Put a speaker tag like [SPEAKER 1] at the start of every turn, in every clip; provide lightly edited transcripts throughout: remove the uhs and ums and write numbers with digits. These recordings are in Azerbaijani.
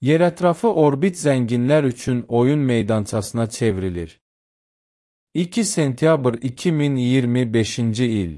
[SPEAKER 1] Yerətrafı orbit zənginlər üçün oyun meydançasına çevrilir. 2 sentyabr 2025-ci il.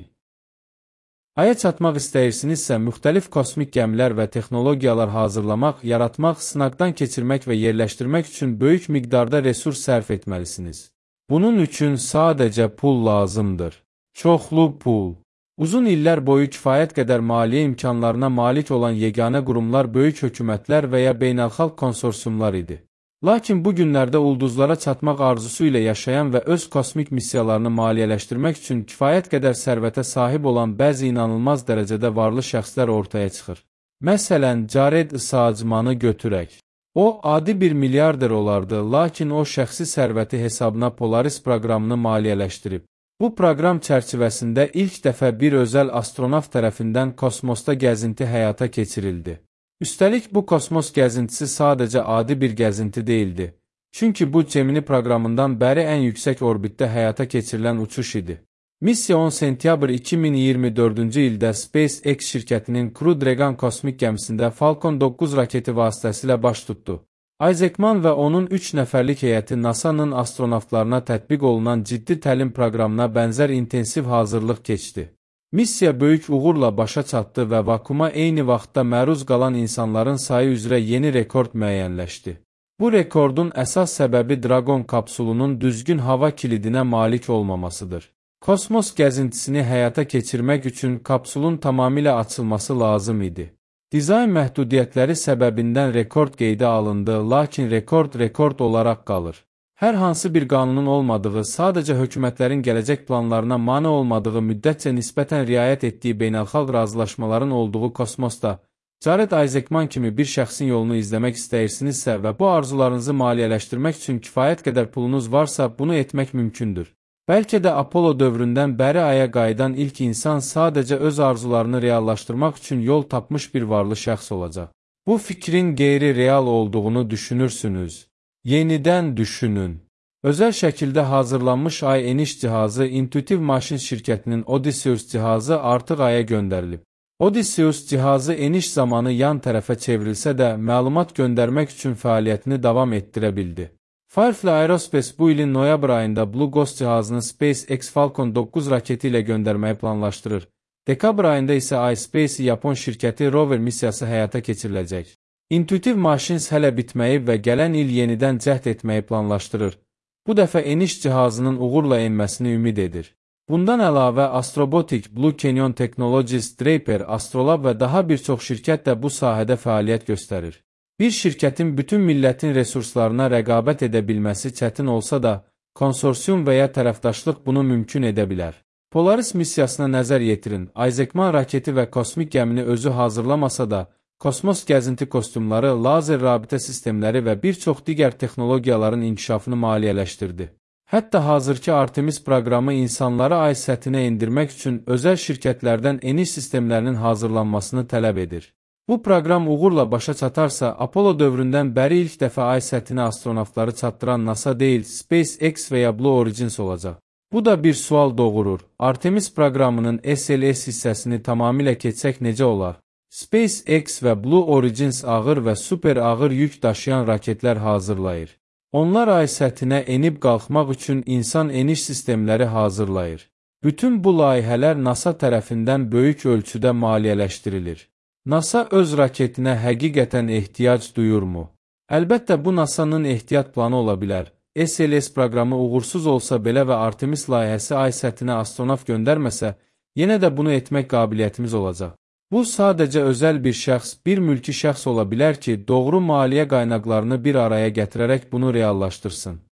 [SPEAKER 1] Aya çatmaq istəyirsinizsə, müxtəlif kosmik gəmilər və texnologiyalar hazırlamaq, yaratmaq, sınaqdan keçirmək və yerləşdirmək üçün böyük miqdarda resurs sərf etməlisiniz. Bunun üçün sadəcə pul lazımdır. Çoxlu pul. Uzun illər boyu kifayət qədər maliyyə imkanlarına malik olan yeganə qurumlar böyük hökumətlər və ya beynəlxalq konsorsiyumlar idi. Lakin bu günlərdə ulduzlara çatmaq arzusu ilə yaşayan və öz kosmik missiyalarını maliyyələşdirmək üçün kifayət qədər sərvətə sahib olan bəzi inanılmaz dərəcədə varlı şəxslər ortaya çıxır. Məsələn, Jared Isaacmanı götürək. O, adi bir milyarder olardı, lakin o şəxsi sərvəti hesabına Polaris proqramını maliyyələşdirib. Bu proqram çərçivəsində ilk dəfə bir özəl astronavt tərəfindən kosmosda gəzinti həyata keçirildi. Üstəlik, bu kosmos gəzintisi sadəcə adi bir gəzinti deyildi. Çünki bu Gemini proqramından bəri ən yüksək orbitdə həyata keçirilən uçuş idi. Missiya 10 sentyabr 2024-cü ildə SpaceX şirkətinin Crew Dragon kosmik gəmisində Falcon 9 raketi vasitəsilə baş tutdu. Isaacman və onun 3 nəfərlik heyəti NASA-nın astronavtlarına tətbiq olunan ciddi təlim proqramına bənzər intensiv hazırlıq keçdi. Missiya böyük uğurla başa çatdı və vakuma eyni vaxtda məruz qalan insanların sayı üzrə yeni rekord müəyyənləşdi. Bu rekordun əsas səbəbi Dragon kapsulunun düzgün hava kilidinə malik olmamasıdır. Kosmos gəzintisini həyata keçirmək üçün kapsulun tamamilə açılması lazım idi. Dizayn məhdudiyyətləri səbəbindən rekord qeydə alındı, lakin rekord olaraq qalır. Hər hansı bir qanunun olmadığı, sadəcə hökumətlərin gələcək planlarına mane olmadığı müddətcə nisbətən riayət etdiyi beynəlxalq razılaşmaların olduğu kosmosda, Jared Isaacman kimi bir şəxsin yolunu izləmək istəyirsinizsə və bu arzularınızı maliyyələşdirmək üçün kifayət qədər pulunuz varsa, bunu etmək mümkündür. Bəlkə də Apollo dövründən bəri aya qayıdan ilk insan sadəcə öz arzularını reallaşdırmaq üçün yol tapmış bir varlı şəxs olacaq. Bu fikrin qeyri-real olduğunu düşünürsünüz. Yenidən düşünün. Özəl şəkildə hazırlanmış ay eniş cihazı Intuitive Machines şirkətinin Odysseus cihazı artıq aya göndərilib. Odysseus cihazı eniş zamanı yan tərəfə çevrilsə də məlumat göndərmək üçün fəaliyyətini davam etdirə bildi. Firefly Aerospace bu ilin noyabr ayında Blue Ghost cihazını SpaceX Falcon 9 raketi ilə göndərməyi planlaşdırır. Dekabr ayında isə iSpace Yapon şirkəti rover missiyası həyata keçiriləcək. Intuitive Machines hələ bitməyib və gələn il yenidən cəhd etməyi planlaşdırır. Bu dəfə eniş cihazının uğurla enməsini ümid edir. Bundan əlavə Astrobotic, Blue Canyon Technologies, Draper, Astrolab və daha bir çox şirkət də bu sahədə fəaliyyət göstərir. Bir şirkətin bütün millətin resurslarına rəqabət edə bilməsi çətin olsa da, konsorsiyum və ya tərəfdaşlıq bunu mümkün edə bilər. Polaris missiyasına nəzər yetirin. Isaacman raketi və kosmik gəmini özü hazırlamasa da, kosmos gəzinti kostyumları, lazer rabitə sistemləri və bir çox digər texnologiyaların inkişafını maliyyələşdirdi. Hətta hazırki Artemis proqramı insanları ay səthinə endirmək üçün özəl şirkətlərdən eniş sistemlərinin hazırlanmasını tələb edir. Bu proqram uğurla başa çatarsa, Apollo dövründən bəri ilk dəfə ay səthinə astronavtları çatdıran NASA deyil, SpaceX və ya Blue Origins olacaq. Bu da bir sual doğurur. Artemis proqramının SLS hissəsini tamamilə keçsək necə olar? SpaceX və Blue Origins ağır və super ağır yük daşıyan raketlər hazırlayır. Onlar ay səthinə enib qalxmaq üçün insan eniş sistemləri hazırlayır. Bütün bu layihələr NASA tərəfindən böyük ölçüdə maliyyələşdirilir. NASA öz raketinə həqiqətən ehtiyac duyurmu? Əlbəttə, bu NASA-nın ehtiyat planı ola bilər. SLS proqramı uğursuz olsa belə və Artemis layihəsi ay səthinə astronavt göndərməsə, yenə də bunu etmək qabiliyyətimiz olacaq. Bu, sadəcə özəl bir şəxs, bir mülki şəxs ola bilər ki, doğru maliyyə qaynaqlarını bir araya gətirərək bunu reallaşdırsın.